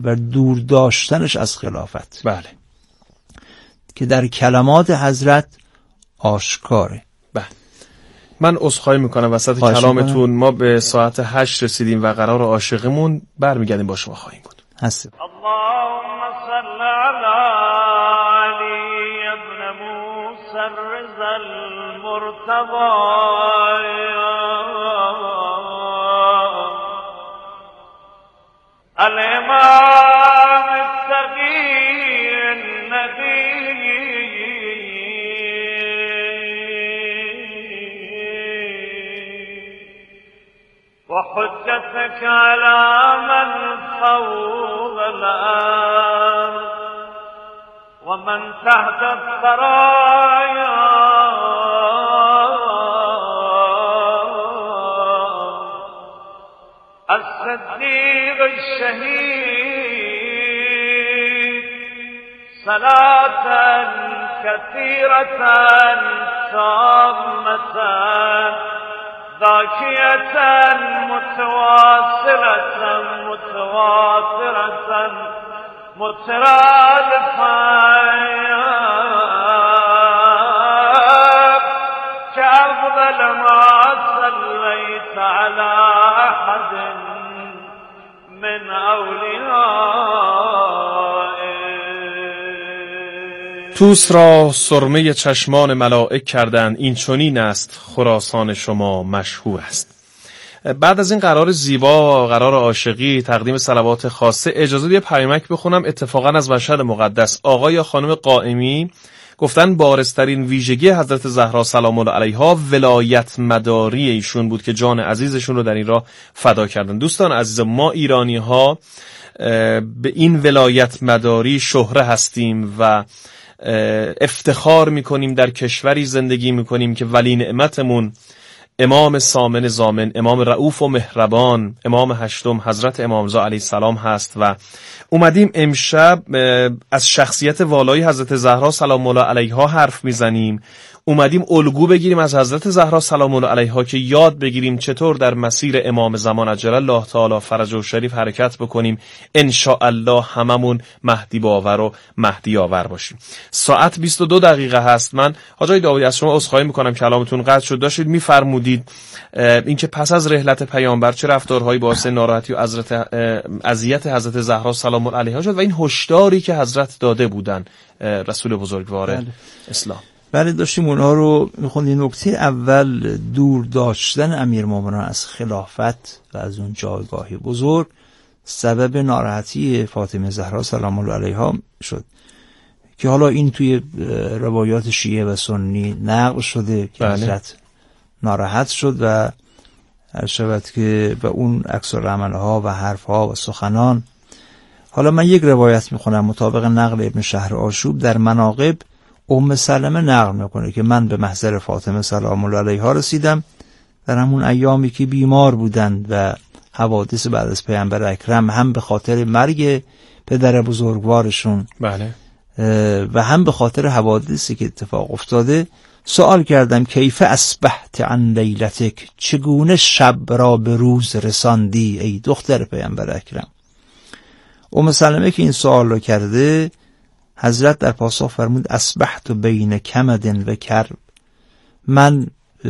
و دور داشتنش از خلافت. بله. که در کلمات حضرت آشکاره. بله. من عذرخواهی میکنم وسط کلامتون ما به ساعت 8 رسیدیم و قرار عاشقمون برمیگردیم با شما خواهیم بود. هست. اللهم صل علی علی ابن موسی الرضا المرتضی الامام التقی النبی وحجتك على من فوق الأرض ومن تحت الثرايا الصديق الشهيد صلاة كثيرة تامة ذاكية متواترة مترادفة كأفضل ما صليت على أحد من أوليائك. طوس را سرمه چشمان ملائک کردند، این چنین است خراسان شما مشهور است. بعد از این قرار زیبا، قرار عاشقی، تقدیم صلوات خاصه، اجازه یه پیامک بخونم اتفاقا از مشهد مقدس. آقای یا خانم قائمی گفتن بارزترین ویژگی حضرت زهرا سلام الله علیها ولایت مداری ایشون بود که جان عزیزشون رو در این راه فدا کردن. دوستان عزیز، ما ایرانی ها به این ولایت مداری شهره هستیم و افتخار میکنیم در کشوری زندگی میکنیم که ولی نعمتمون امام سامن زامن، امام رؤوف و مهربان، امام هشتم حضرت امام رضا علیه السلام هست و اومدیم امشب از شخصیت والای حضرت زهرا سلام الله علیها حرف میزنیم. اومدیم الگو بگیریم از حضرت زهرا سلام الله علیها که یاد بگیریم چطور در مسیر امام زمان عجل الله تعالی فرجه شریف حرکت بکنیم. ان شاء الله هممون مهدی باور و مهدی آور باشیم. ساعت 22 دقیقه هست. من حاجی داوودی از شما عذرخواهی میکنم کلامتون قطع شد. داشتید میفرمودید اینکه پس از رحلت پیامبر چه رفتارهایی باعث ناراحتی و اذیت حضرت زهرا سلام الله علیها شد و این هشداری که حضرت داده بودن رسول بزرگوار اسلام. بله داشتیم اونها رو میخوندیم. نکته اول دور داشتن امیرالمومنین از خلافت و از اون جایگاه بزرگ سبب ناراحتی فاطمه زهرا سلام الله علیها شد که حالا این توی روایات شیعه و سنی نقل شده که حضرت ناراحت شد و هر شود که به اون عکس العملها و حرفها و سخنان. حالا من یک روایت میخونم مطابق نقل ابن شهر آشوب در مناقب. ام سلمه نقل میکنه که من به محضر فاطمه سلام الله علیها رسیدم در همون ایامی که بیمار بودند و حوادث بعد از پیامبر اکرم هم به خاطر مرگ پدر بزرگوارشون بله و هم به خاطر حوادثی که اتفاق افتاده سوال کردم کیف اصبحت عن لیلتک، چگونه شب را به روز رساندی ای دختر پیامبر اکرم. ام سلمه که این سوال رو کرده حضرت در پاسخ فرمود اصبحت بین کمد و کرب، من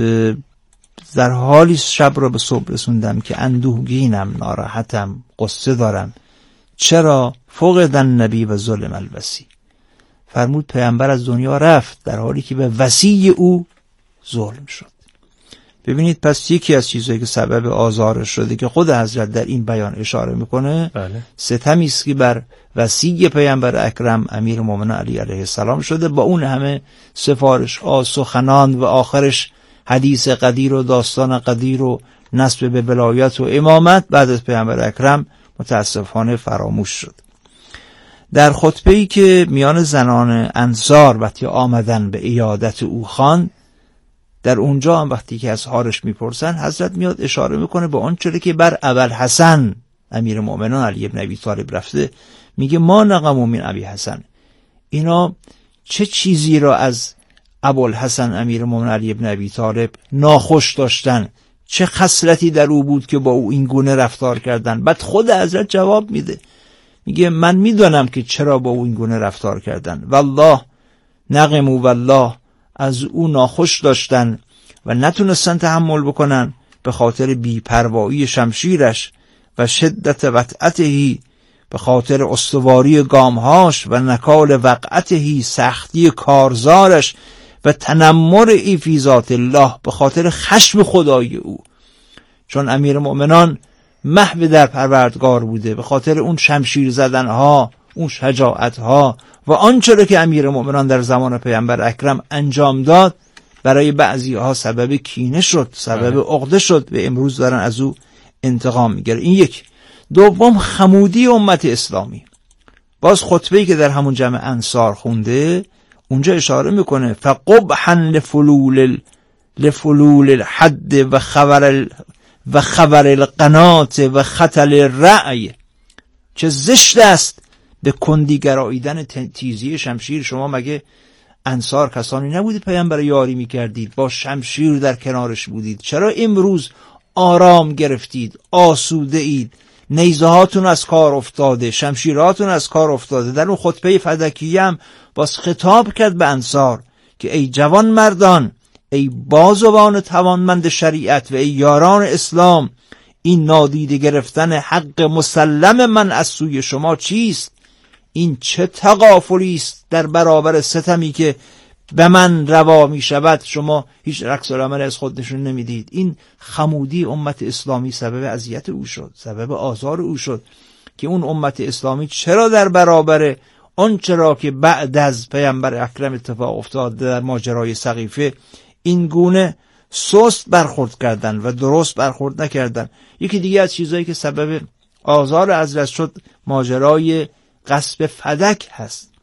در حالی شب را به صبح رسوندم که اندوهگینم، ناراحتم، قصه دارم. چرا؟ فقد النبی و ظلم الوصی. فرمود پیامبر از دنیا رفت در حالی که به وصی او ظلم شد. ببینید پس یکی از چیزهایی که سبب آزار شده که خود حضرت در این بیان اشاره میکنه ستمی است که بر وصی پیامبر اکرم امیرالمومنین علی علیه السلام شده، با اون همه سفارش ها، سخنان و آخرش حدیث قدیر و داستان قدیر و نسب به ولایت و امامت بعد از پیامبر اکرم متاسفانه فراموش شد. در خطبه‌ای که میان زنان انصار وقتی آمدن به عیادت او خان، در اونجا هم وقتی که از حالش میپرسن حضرت میاد اشاره میکنه به اون چیزی که بر ابوالحسن امیرالمومنین علی ابن ابی طالب رفته. میگه ما نقموا من ابی حسن، اینا چه چیزی را از ابوالحسن امیرالمومنین علی ابن ابی طالب ناخوش داشتن، چه خصلتی در او بود که با او این گونه رفتار کردن. بعد خود حضرت جواب میده میگه من میدونم که چرا با او این گونه رفتار کردن. والله نقمو والله، از او ناخوش داشتن و نتونستن تحمل بکنن به خاطر بی‌پروایی شمشیرش و شدت وطأتهی، به خاطر استواری گامهاش و نکال وقعتهی، سختی کارزارش و تنمر ای فی ذات الله، به خاطر خشم خدای او. چون امیر مؤمنان محو در پروردگار بوده، به خاطر اون شمشیر زدنها، اون شجاعتها و آنچه را که امیر مؤمنان در زمان پیامبر اکرم انجام داد برای بعضی ها سبب کینه شد، سبب عقده شد و امروز دارن از او انتقام میگیرن. این یک. دوم، خمودی امت اسلامی. باز خطبه‌ای که در همون جمع انصار خونده اونجا اشاره میکنه فقبحا لفلول الحد و خبر القنات و خطل الرأی، چه زشت است به کندی گراییدن تیزی شمشیر. شما مگه انصار کسانی نبودید پیامبر یاری میکردید، با شمشیر در کنارش بودید؟ چرا امروز آرام گرفتید، آسوده اید، نیزه هاتون از کار افتاده، شمشیراتون از کار افتاده؟ در اون خطبه فدکیه هم باز خطاب کرد به انصار که ای جوان مردان، ای بازوان توانمند شریعت و ای یاران اسلام، این نادیده گرفتن حق مسلم من از سوی شما چیست؟ این چه تغافلی است در برابر ستمی که به من روا می شود؟ شما هیچ عکس العمل از خود نشون نمیدید. این خمودی امت اسلامی سبب اذیت او شد، سبب آزار او شد که اون امت اسلامی چرا در برابر آنچه را که بعد از پیامبر اکرم اتفاق افتاد در ماجرای سقیفه این گونه سست برخورد کردن و درست برخورد نکردن. یکی دیگه از چیزایی که سبب آزار حضرت شد ماجرای غصب فدک هست.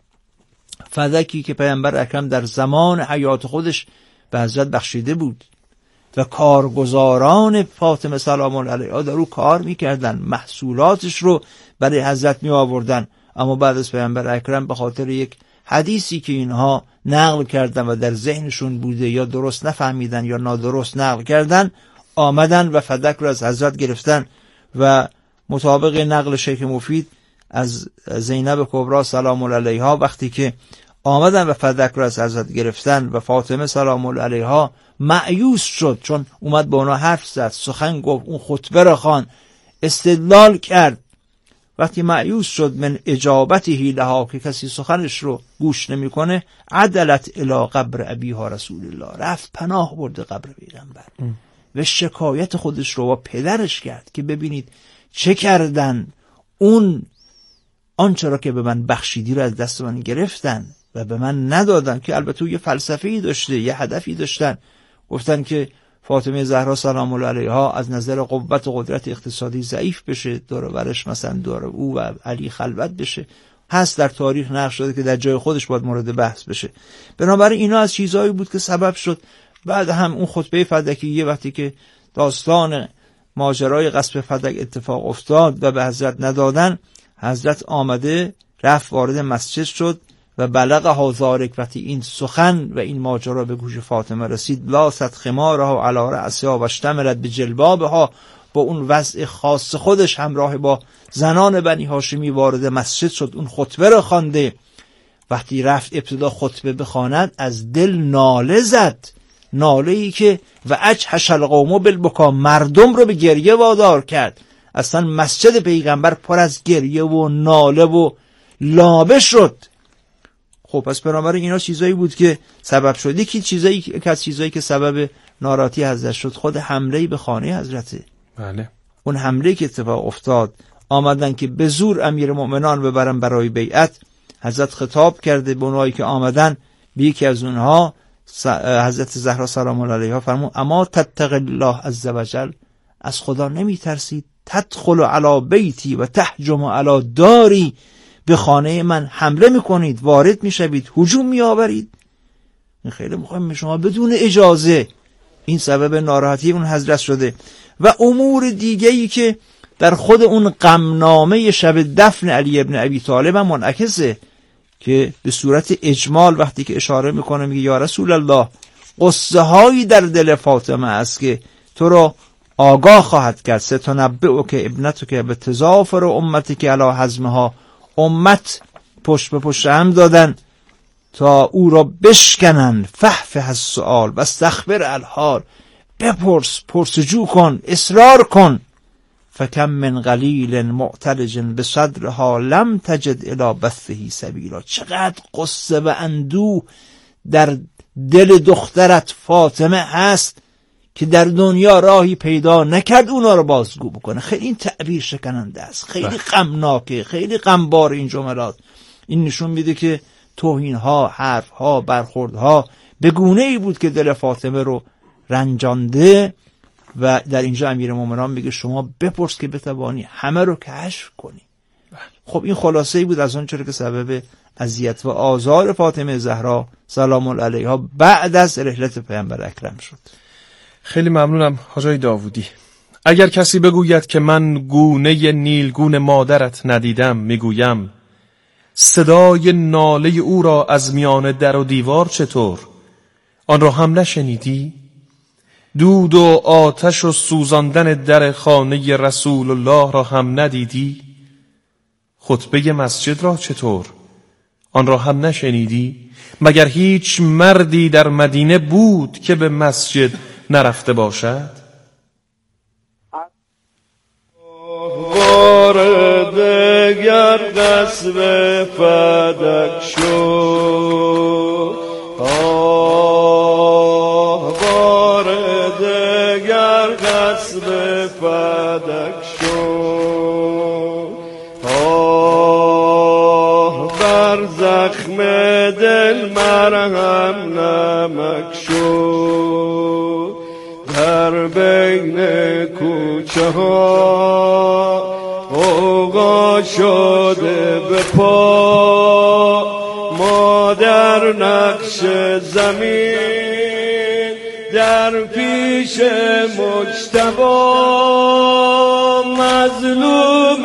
فدکی که پیامبر اکرم در زمان حیات خودش به حضرت بخشیده بود و کارگزاران فاطمه سلام الله علیها در او کار میکردن، محصولاتش رو برای حضرت می آوردن. اما بعد از پیامبر اکرم به خاطر یک حدیثی که اینها نقل کردن و در ذهنشون بوده یا درست نفهمیدن یا نادرست نقل کردن، آمدن و فدک رو از حضرت گرفتن و مطابق نقل شیخ مفید از زینب کبرا سلام الله علیها وقتی که آمدن و فدک رو از حضرت گرفتن و فاطمه سلام الله علیها مایوس شد، چون اومد با اونا حرف زد، سخن گفت، اون خطبه را خوان، استدلال کرد. وقتی مایوس شد من اجابته لها که کسی سخنش رو گوش نمیکنه، عدلت الی قبر ابیها رسول الله، رفت پناه برد قبر پیغمبر و شکایت خودش رو با پدرش کرد که ببینید چه کردن، اون آنچه را که به من بخشیدی رو از دست من گرفتن و به من ندادن. که البته یه فلسفه‌ای داشته، یه هدفی داشتن. گفتن که فاطمه زهرا سلام الله علیها از نظر قوت و قدرت اقتصادی ضعیف بشه، دور و برش مثلا دور او و علی خلوت بشه. هست در تاریخ نقش شده که در جای خودش باید مورد بحث بشه. بنابراین اینا از چیزهایی بود که سبب شد. بعد هم اون خطبه فدکیه وقتی که داستان ماجرای غصب فدک اتفاق افتاد و به حضرت ندادن، حضرت آمده رفت وارد مسجد شد و بلغ ذالک، وقتی این سخن و این ماجرا به گوش فاطمه رسید، لاست خمارها علی رأسها و اشتملت بجلبابها، با اون وضع خاص خودش همراه با زنان بنی هاشمی وارد مسجد شد، اون خطبه را خوانده. وقتی رفت ابتدا خطبه بخواند از دل ناله زد، ناله‌ای که و اجحش القوم بالبکا، مردم رو به گریه وادار کرد. اصلا مسجد پیغمبر پر از گریه و ناله و لابه شد. خب پس بنابراین اینا چیزایی بود که سبب شد. یکی چیزایی که سبب ناراحتی حضرت شد خود حمله به خانه حضرته. بله. اون حمله که اتفاق افتاد، آمدن که به زور امیر مؤمنان ببرن برای بیعت. حضرت خطاب کرده به اونایی که آمدن، به یکی از اونها حضرت زهرا سلام الله علیها فرمود اما تتق الله عز وجل، از خدا نمی ترسید؟ تدخل علی بیتی و تهجم علی داری، به خانه من حمله میکنید، وارد میشوید، هجوم میآورید. این خیلی مهمه، شما بدون اجازه. این سبب ناراحتی اون حضرت شده. و امور دیگه‌ای که در خود اون غمنامه شب دفن علی ابن ابی طالب هم منعکسه، که به صورت اجمال وقتی که اشاره میکنه میگه یا رسول الله، قصه هایی در دل فاطمه است که تو رو آگاه خواهد کرد. ستنبئک ابنتک بتظافر امتک علی حزمها امت پشت به پشت هم دادن تا او را بشکنن. فحفح از سؤال و استخبر الحال، بپرس، پرسجو کن، اصرار کن. فکم من قلیل معتلج بصدرها لم تجد الی بثه سبیلا. چقدر قصه و اندوه در دل دخترت فاطمه هست که در دنیا راهی پیدا نکرد اونا رو بازگو بکنه. خیلی این تعبیر شکننده است، خیلی غمناکه، خیلی غمبار این جملات. این نشون میده که توهین‌ها، حرف‌ها، برخوردها به گونه‌ای بود که دل فاطمه رو رنجانده. و در اینجا امیرالمومنین میگه شما بپرس که بتوانی همه رو کشف کنی. خب این خلاصه‌ای بود از آنچه که سبب اذیت و آزار فاطمه زهرا سلام الله علیها بعد از رحلت پیامبر اکرم شد. خیلی ممنونم حاجی داوودی. اگر کسی بگوید که من گونه نیلگون مادرت ندیدم، میگویم صدای ناله او را از میان در و دیوار چطور؟ آن را هم نشنیدی؟ دود و آتش و سوزاندن در خانه رسول الله را هم ندیدی؟ خطبه مسجد را چطور؟ آن را هم نشنیدی؟ مگر هیچ مردی در مدینه بود که به مسجد نرفته باشد؟ بار دگر قصب فدک شد، بار دگر قصب فدک شد، بر زخم دل مرهم نمک شد، در بین کوچه ها اوغا شده به پا، ما در نقش زمین در پیش مجتبی، مظلوم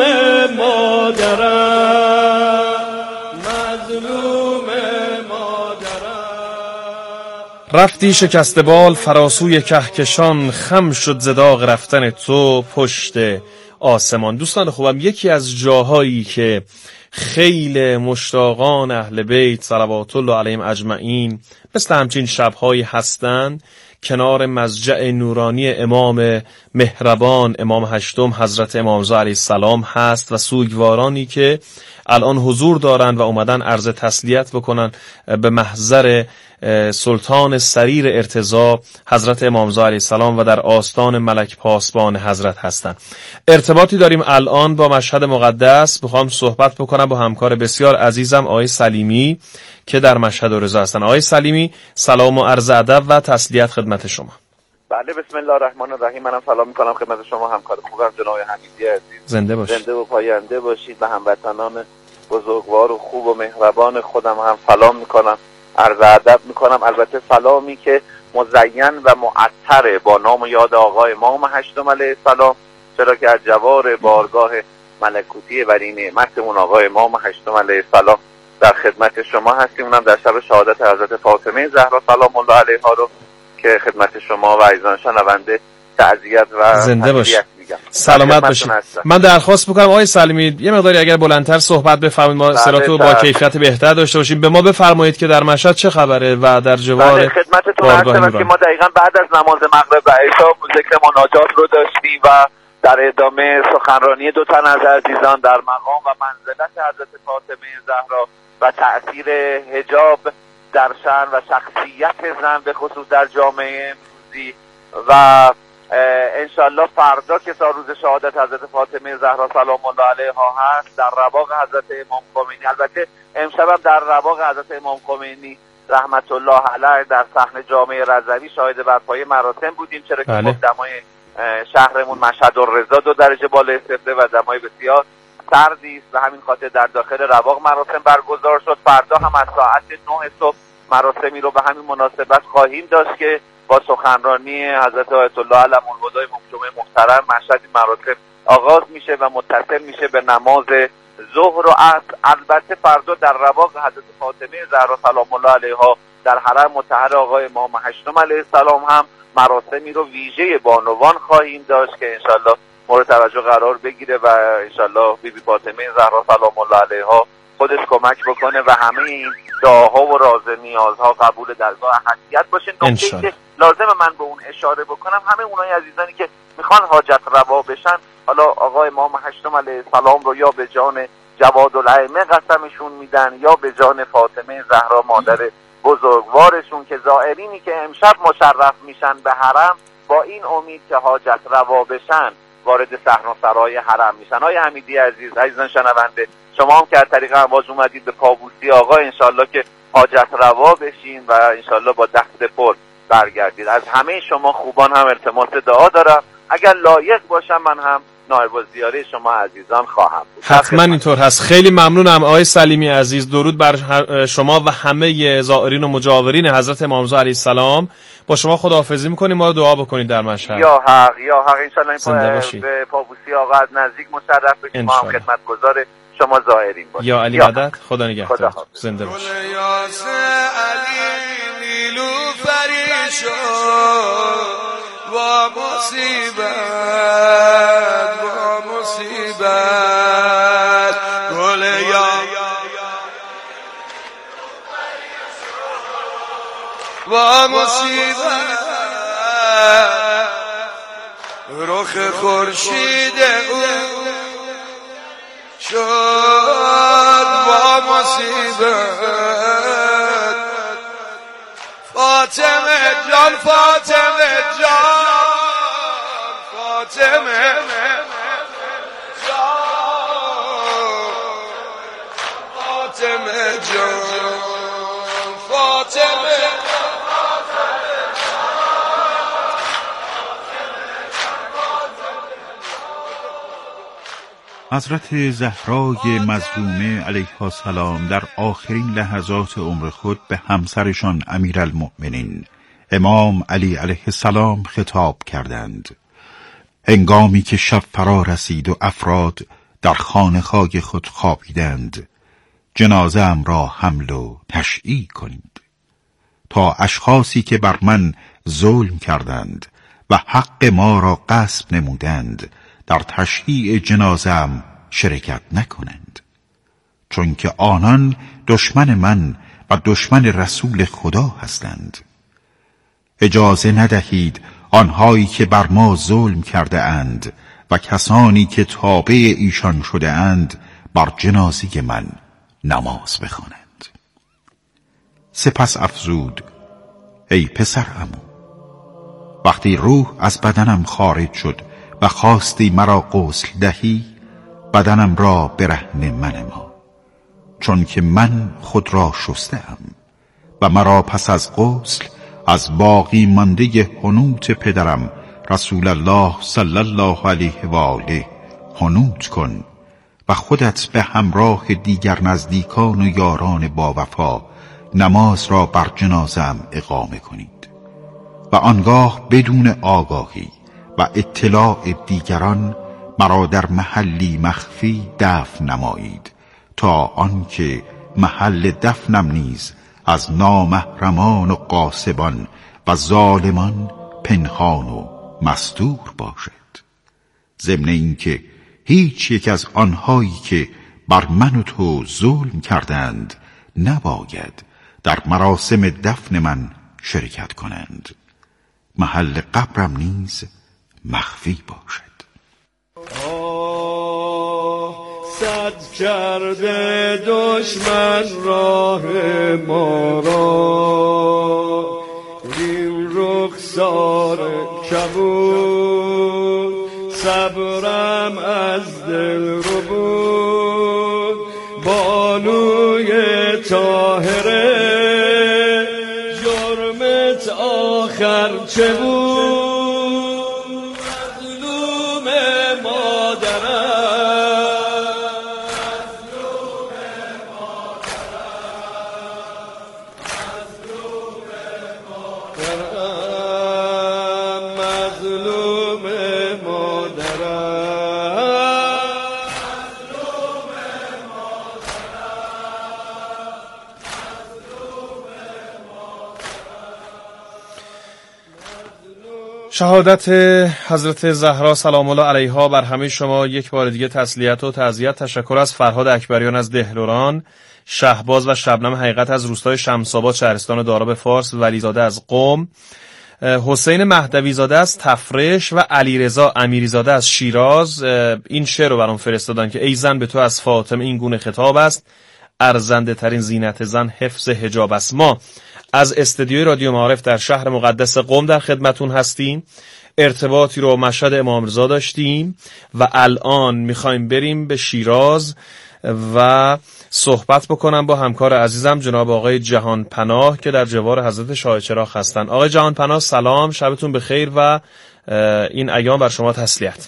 مادرم، مظلوم مادرم. رفتی شکسته بال فراسوی کهکشان، خم شد ز داغ رفتن تو پشت آسمان. دوستان خوبم، یکی از جاهایی که خیلی مشتاقان اهل بیت صلوات الله علیهم اجمعین مثل همچین شبهایی هستند، کنار مضجع نورانی امام مهربان امام هشتم حضرت امام رضا علیه السلام هست و سوگوارانی که الان حضور دارن و اومدن عرض تسلیت بکنن به محضر سلطان سریر ارتضا حضرت امام رضا علیه السلام و در آستان ملک پاسبان حضرت هستند. ارتباطی داریم الان با مشهد مقدس. بخوام صحبت بکنم با همکار بسیار عزیزم آقای سلیمی که در مشهد رضا هستن. آقای سلیمی، سلام و عرض ادب و تسلیت خدمت شما. بله، بسم الله الرحمن الرحیم. منم سلام میکنم خدمت شما همکار خوبم جناب حمیدی عزیز. زنده باشید. زنده و پاینده باشید. و هموطنان بزرگوار و خوب و مهربان خودم هم سلام میکنم، عرض ادب میکنم. البته سلامی که مزین و معطر با نام و یاد آقای امام هشتم علیه السلام، چرا که از جوار بارگاه ملکوتی ولی نعمتمون آقای امام هشتم علیه السلام در خدمت شما هستیم. اونم در شب شهادت حضرت فاطمه زهرا سلام الله علیها رو که خدمت شما و عزیزان شنونده تعزیت و زنده باشید. سلامت باشید. من درخواست میکنم آقای سلیمی یه مقداری اگر بلندتر صحبت بفرمایید، ما صداتو با کیفیت بهتر داشته باشیم. به ما بفرمایید که در مشهد چه خبره و در جوار خدمتتون هستم که ما دقیقاً بعد از نماز مغرب و عشا ذکر مناجات رو داشتیم و در ادامه سخنرانی دو تن از عزیزان در مقام و منزلت حضرت فاطمه زهرا و تأثیر حجاب در شأن و شخصیت زن به خصوص در جامعه امروزی و انشالله فردا که روز شهادت حضرت فاطمه زهرا سلام الله علیها هست در رواق حضرت امام خمینی، البته امشب در رواق حضرت امام خمینی رحمت الله علیه در صحن جامع رضوی شاهد برپای مراسم بودیم، چرا که دمای شهرمون مشهد الرضا 2 درجه بالا صفر و دمای بسیار سردی است و همین خاطر در داخل رواق مراسم برگزار شد. فردا هم از ساعت 9 صبح مراسمی رو به همین مناسبت خواهیم داشت که با سخنرانی حضرت آیت الله علم الهدی جمعه محترم مشهد مراسم آغاز میشه و متصل میشه به نماز ظهر و عصر. البته فردا در رواق حضرت فاطمه زهرا سلام الله علیها در حرم مطهر آقای امام هشتم علیه السلام هم مراسمی رو ویژه بانوان خواهیم داشت که انشالله مورد توجه قرار بگیره و انشالله بیبی فاطمه زهرا سلام الله علیها خودش کمک بکنه و همه این دعاها و راز نیازها قبول درگاه احدیت باشه. نکته‌ای که لازم من به اون اشاره بکنم، همه اونای عزیزانی که میخوان حاجت روا بشن، حالا آقا امام هشتم علیه السلام رو یا به جان جواد الائمه قسمشون میدن یا به جان فاطمه زهرا مادر بزرگوارشون که زائرینی که امشب مشرف میشن به حرم با این امید که حاجت روا بشن وارد صحنه‌سرای حرم میشن. آقای حمیدی عزیز، عزیزان شنونده، شما هم که از طریق امواج اومدید به پابوسی آقا، انشالله که حاجت روا بشین و انشالله با دست پر برگردید. از همه شما خوبان هم التماس دعا دارم، اگر لایق باشم من هم نایب الزیاره شما عزیزان خواهم بود. حتما اینطور هست. خیلی ممنونم آقای سلیمی عزیز. درود بر شما و همه زائرین و مجاورین حضرت امام رضا علیه السلام. با شما خداحافظی میکنیم، ما رو دعا بکنید در مشهد. یا حق انشالله این به پابوسی آقا از نزدیک مشرف بشیم، ما هم خدمتگزار شما زائرین باشیم. یا علی مدد. خدا نگهدار. زنده باشید. با مصیبت گل یا با مصیبت رخ خورشید او شد با مصیبت فاطمه جان فاطمه جان فاطمه جان فاطمه حضرت زهرای مظلومه علیها السلام در آخرین لحظات عمر خود به همسرشان امیرالمؤمنین امام علی علیه السلام خطاب کردند. هنگامی که شب فرا رسید و افراد در خانه‌های خود خوابیدند، جنازه ام را حمل و تشییع کنید تا اشخاصی که بر من ظلم کردند و حق ما را غصب نمودند در تشییع جنازه‌ام شرکت نکنند، چون که آنان دشمن من و دشمن رسول خدا هستند. اجازه ندهید آنهایی که بر ما ظلم کرده اند و کسانی که تابع ایشان شده اند بر جنازه من نماز بخوانند. سپس افزود: ای پسر عمو، وقتی روح از بدنم خارج شد و خواستی مرا غسل دهی، بدنم را برهنه منما، چون که من خود را شسته‌ام و مرا پس از غسل از باقی مانده حنوط پدرم رسول الله صلی الله علیه و آله حنوط کن و خودت به همراه دیگر نزدیکان و یاران با وفا نماز را بر جنازه‌ام اقامه کنید و آنگاه بدون آگاهی و اطلاع دیگران مرا در محلی مخفی دفن نمایید تا آنکه محل دفنم نیز از نامحرمان و غاصبان و ظالمان پنهان و مستور باشد. ضمن اینکه هیچ یک از آنهایی که بر من و تو ظلم کردند نباید در مراسم دفن من شرکت کنند. محل قبرم نیز مخفی باشد. صد کرده دشمن راه ما را، این رخسار کبود صبرم از دل رو بود. بانوی طاهره جرمت آخر چه بود؟ شهادت حضرت زهرا سلام الله علیها بر همه شما یک بار دیگه تسلیت و تعزیت. تشکر از فرهاد اکبریان از دهلوران، شهباز و شبنم حقیقت از روستای شمس‌آباد شهرستان داراب فارس، ولیزاده از قم، حسین مهدوی زاده از تفرش و علیرضا امیری زاده از شیراز این شعر رو برام فرستادن که ای زن به تو از فاطمه این گونه خطاب است، ارزنده ترین زینت زن حفظ حجاب است. ما از استدیوی رادیو معارف در شهر مقدس قم در خدمتون هستیم. ارتباطی رو مشهد امام رضا داشتیم و الان میخوایم بریم به شیراز و صحبت بکنم با همکار عزیزم جناب آقای جهان پناه که در جوار حضرت شاه چراغ هستن. آقای جهان پناه سلام، شبتون بخیر و این ایام بر شما تسلیت.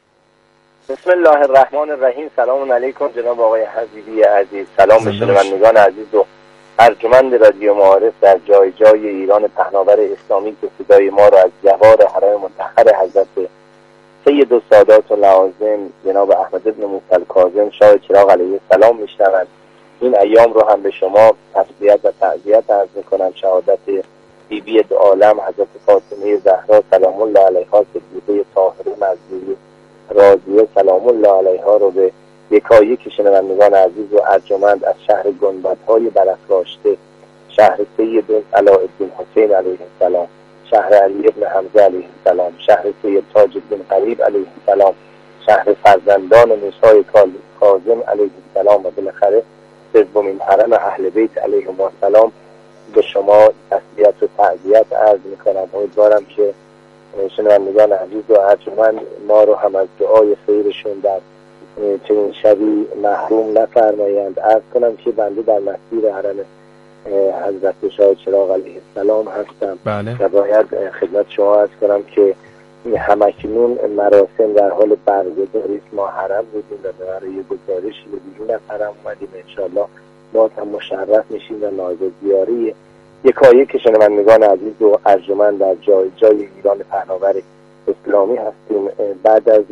بسم الله الرحمن الرحیم. سلام علیکم جناب آقای حبیبی عزیز. سلام به شنوندگان عزیز و ارجمند رادیو معارف در جای جای ایران پهناور اسلامی که صدای ما را از جوار حرم مطهر حضرت سید و سادات و لوازم جناب احمد بن موسی الکاظم شاه چراغ علیه السلام میشنوند. این ایام رو هم به شما تسلیت و تعزیت عرض میکنم. شهادت بیبی دو عالم حضرت فاطمه زهرا سلام الله علیها صدیقه طاهره مظلومه راضیه سلام الله علیها رو به یکایک شنوندگان عزیز و ارجمند از شهر گنبدهای برافراشته، شهر سید علاءالدین حسین علیه السلام، شهر علی ابن حمزه علیه السلام، شهر سید تاج الدین قریب علیه السلام، شهر فرزندان موسی کاظم علیه السلام و بالاخره سومین حرم اهل بیت علیهم السلام به شما تسلیت و تعزیت عرض میکنم. امیدوارم که شنوندگان عزیز و ارجمند ما رو هم از دعای خیرشون در چنین شبی محروم نفرمایند. عرض کنم که بنده در مسیر حرم حضرت شاه چراغ علیه السلام هستم. بله. و باید خدمت شما عرض کنم که همکنون مراسم در حال برگزاری است. ما حرم بودیم و برای گزارشی به بیرون از حرم اومدیم. انشاءالله باز هم مشرف میشیم و نایب زیاری یکایک شنوندگان عزیز و ارجمند در جای جای ایران پهناور اسلامی هستیم. بعد از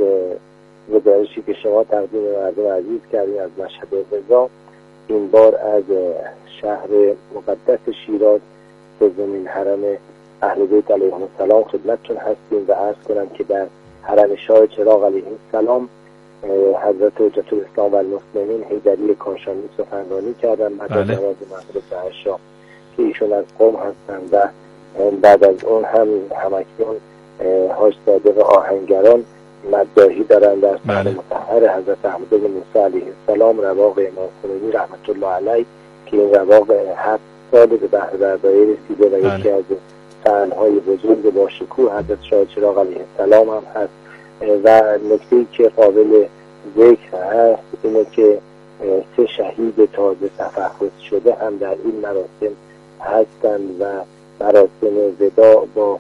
گزارشی که شما تقدیم مردم عزیز کردیم از مشهد رضا، این بار از شهر مقدس شیراز سومین حرم اهل بیت علیهم السلام خدمتتون هستیم و عرض کنم که در حرم شاه چراغ علیه السلام حضرت حجت الاسلام و المسلمین حیدری کاشانی سخنرانی کردن بعد از نماز مغرب به عشا که ایشون از قم هستند و بعد از اون همکنون حاج صادق آهنگران مداحی دارن در شهر مطهر حضرت احمد بن موسی علیه السلام رواق امام خمینی رحمت الله علیه که این رواق 7 سال به بهره‌برداری رسیده و یکی از صحنه‌های بزرگ با شکوه حضرت شاه چراغ علیه السلام هم هست. و نکته‌ای که قابل ذکر هست اینه که 3 شهید تازه تفحص شده هم در این مراسم هستند و مراسم وداع با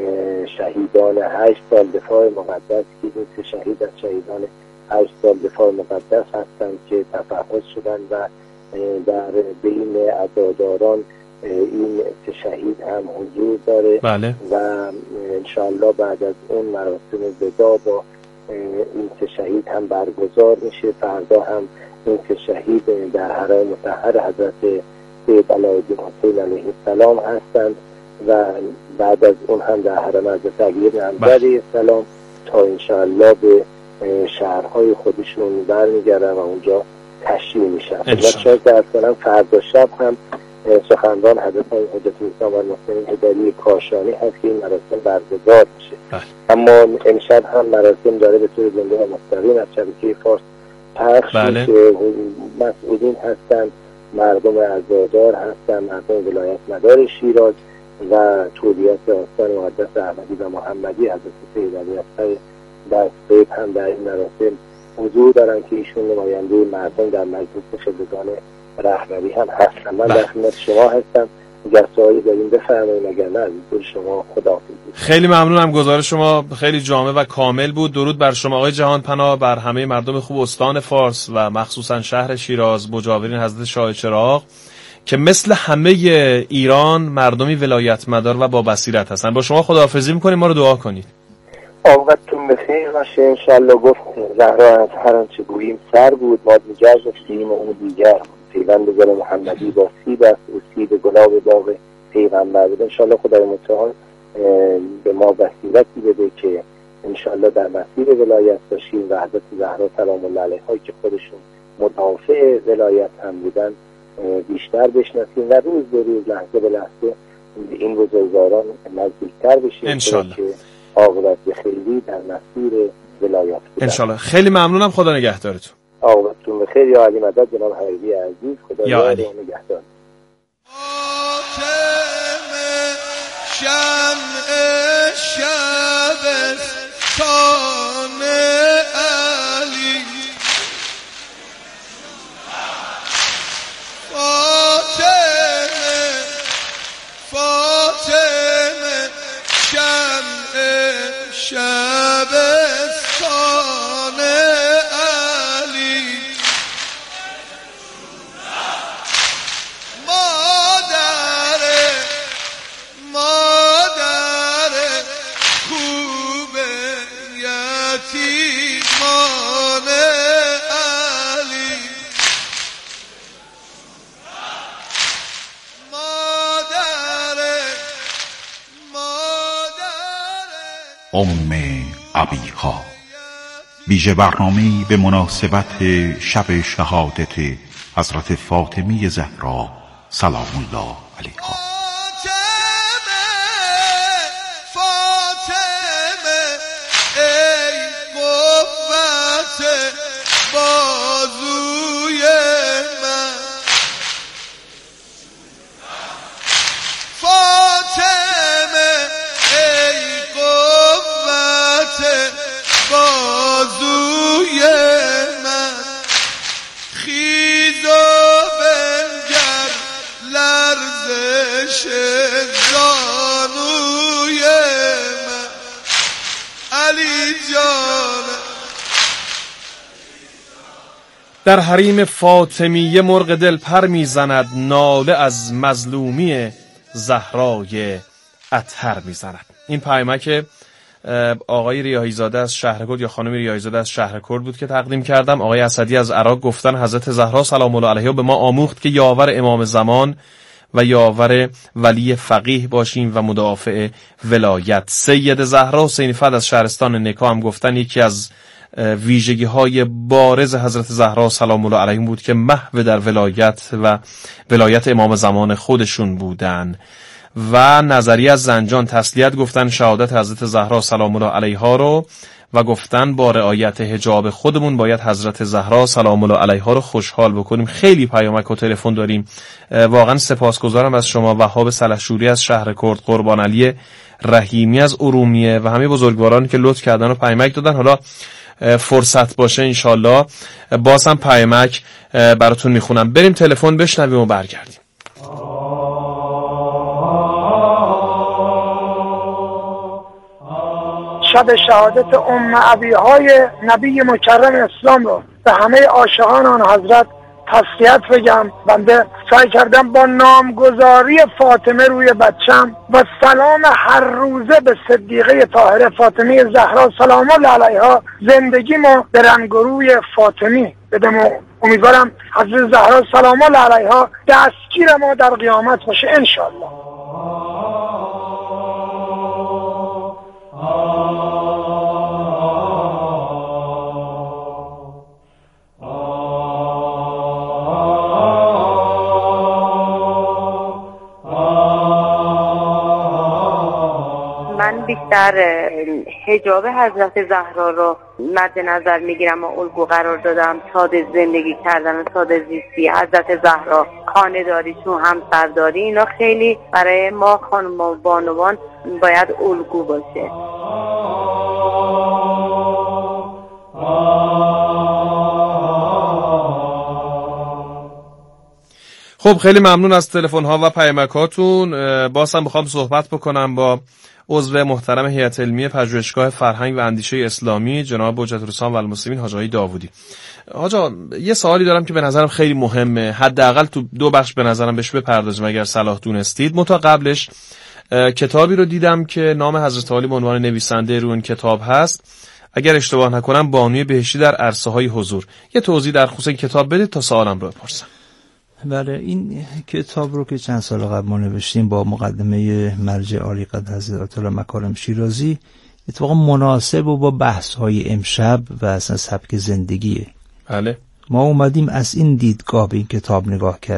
شهیدان 8 سال دفاع مقدس که این 3 شهید از شهیدان 8 سال دفاع مقدس هستند که تفحص شدند و در بین عزاداران این 3 شهید هم حضور داره. بله. و انشاءالله بعد از اون مراسم وداع با این 3 شهید هم برگزار میشه. فردا هم این 3 شهید در حرم مطهر حضرت سید علاءالدین حسین علیه السلام هستند و بعد از اون هم در حرم حضرت علی بن حمزه علیه السلام تا انشاءالله به شهرهای خودشون برمیگردن و اونجا تشییع میشن. شاید در کنم فردا شب هم سخنران حضرت حجت الاسلام و المسلمین حیدری کاشانی هست که این مراسم برگزار میشه. اما امشب هم مراسم داره به طور زنده و مستقیم از شبکه فارس پخش میشه. مسئولین هستن، مردم عزادار هستن، مردم ولایت مدار شیراز و تولیت آستان مقدس احمدی و محمدی حضرت سید علی اصغر دست‌بیب هم در این مراسم حضور دارن که ایشون نماینده مردم در مجلس خبرگان رهبری هم هستن. من در خدمت شما هستم. اگر سوالی دارین بفرمایید، اگر نه از شما خداحافظی. خیلی ممنونم. گزارش شما خیلی جامع و کامل بود. درود بر شما آقای جهان پناه، بر همه مردم خوب استان فارس و مخصوصا شهر شیراز مجاورین حضرت شاه چراغ که مثل همه ایران مردمی ولایت مدار و با بصیرت هستن. با شما خداحافظی می‌کنیم، ما رو دعا کنید. آقابتون بخیر باشه انشالله. گفت زهرا از هر آنچه گوییم سر بود، ما دیگر گفتیم و اون دیگر پیوند گل محمدی با سیب است و سیب گلاب باغ پیغمبر بود. انشالله خدای متعال به ما بصیرتی بده که انشاءالله در مسیر ولایت باشیم و حضرت زهرا سلام الله علیها که خودشون مدافع ولایت هم بودن بیشتر بشناسیم و روز به روز لحظه به لحظه این بزرگواران نزدیکتر بشیم انشاءالله که عاقبت خیری در مسیر ولایت بودن. انشاءالله. خیلی ممنونم. خدا نگهدارتون. عاقبتون بخیر یا علی مدد جناب حبیبی عزیز. خدا یار و نگهدار. ابیها ویژه برنامه‌ای به مناسبت شب شهادت حضرت فاطمه زهرا سلام الله علیها. در حریم فاطمیه مرغ دل پر میزند، ناله از مظلومی زهرای اطهر میزند. این پیامک آقای ریاحی زاده از شهرکرد یا خانم ریاحی زاده از شهرکرد بود که تقدیم کردم. آقای اسدی از عراق گفتن حضرت زهرا سلام الله علیها به ما آموخت که یاور امام زمان و یاور ولی فقیه باشیم و مدافع ولایت. سید زهرا حسین فد از شهرستان نکا هم گفتن یکی از ویژگی های بارز حضرت زهرا سلام الله علیها بود که محو در ولایت و ولایت امام زمان خودشون بودن. و نظریه از زنجان تسلیت گفتن شهادت حضرت زهرا سلام الله علیها رو و گفتن با رعایت حجاب خودمون باید حضرت زهرا سلام الله علیها رو خوشحال بکنیم. خیلی پیامک و تلفن داریم. واقعا سپاسگزارم از شما وهاب سلحشوری از شهرکرد، قربان علی رحیمی از ارومیه و همه بزرگوارانی که لطف کردن و پیامک دادن. حالا فرصت باشه انشالله باز هم پیامک براتون میخونم. بریم تلفن بشنویم و برگردیم. شب شهادت ام ابیهای نبی مکرم اسلام رو به همه عاشقان آن حضرت تسلیت بگم. بنده سعی کردم با نامگذاری فاطمه روی بچم و سلام هر روزه به صدیقه طاهره فاطمه زهرا سلام الله علیها زندگی ما به رنگ و روی فاطمی بدم و امیدوارم حضرت زهرا سلام الله علیها دستگیر ما در قیامت باشه انشاءالله. بیشتر حجاب حضرت زهرا رو مد نظر میگیرم و الگو قرار دادم. ساده زندگی کردن و ساده زیستی حضرت زهرا، خانه‌داریشون، همسرداری، اینا خیلی برای ما خانم و بانوان باید الگو باشه. خب خیلی ممنون از تلفن ها و پیامکاتون. باز هم بخوام صحبت بکنم با عضو محترم هیئت علمی پژوهشگاه فرهنگ و اندیشه اسلامی جناب حجت الاسلام و المسلمین حاج آقای داوودی. حاجا یه سوالی دارم که به نظرم خیلی مهمه، حداقل تو دو بخش به نظرم بهش بپردازیم اگر صلاح دونستید. متا قبلش کتابی رو دیدم که نام حضرت علی به عنوان نویسنده روی این کتاب هست، اگر اشتباه نکنم بانوی بهشتی در عرصه های حضور. یه توضیح در خصوص این کتاب بدید تا سوالم رو بپرسم. بله، این کتاب رو که چند سال قبل ما نوشتیم با مقدمه مرجع عالی قدر حضرت آیت الله مکارم شیرازی، اتفاقا مناسب و با بحث های امشب و اصلا سبک زندگیه. بله، ما اومدیم از این دیدگاه به این کتاب نگاه کردیم.